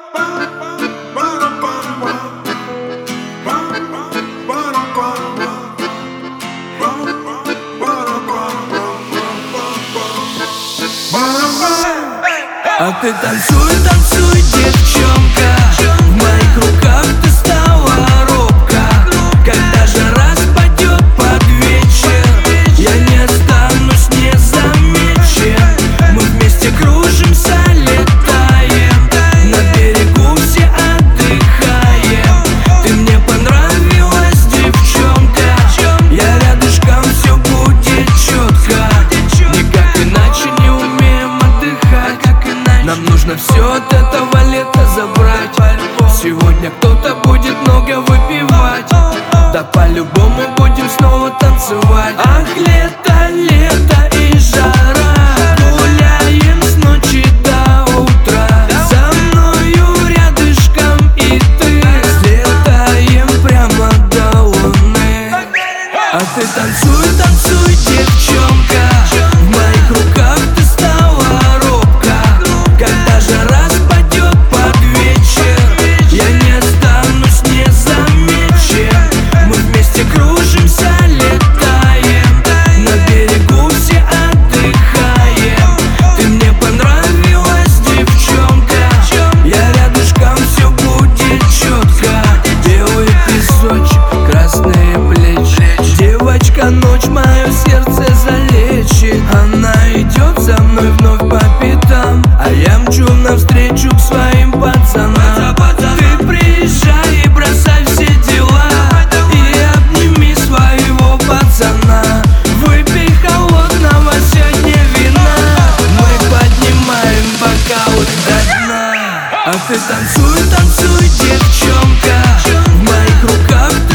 А ты танцуй, танцуй, девчонка, в моих руках ты стала робко. Когда жара спадет под вечер, я не останусь незамечен. Мы вместе кружимся, летаем, на берегу все отдыхаем. Ты мне понравилась, девчонка, я рядышком, все будет четко. Никак иначе не умеем отдыхать. Нам нужно все от этого лета забрать. Сегодня кто-то будет много выпивать, да по-любому будем снова танцевать. Ах, лето, лето и жара, гуляем с ночи до утра. За мною рядышком и ты, слетаем прямо до луны. А ты танцуй, танцуй, девчонка, в моих руках ты стала робко. Когда жара спадет под вечер, я не останусь незамечен. Мы вместе кружимся, летаем, на берегу все отдыхаем. Ты мне понравилась, девчонка, я рядышком, все будет четко. Белый песочек, красные плечи, девочка, ночь мое сердце залечит. Она идет за мной вновь по пятам, а я мчу навстречу к своим пацанам. Ты приезжай и бросай все дела, и обними своего пацана. Выпей холодного сегодня вина, мы поднимаем бокалы до дна. А ты танцуй, танцуй, девчонка, в моих руках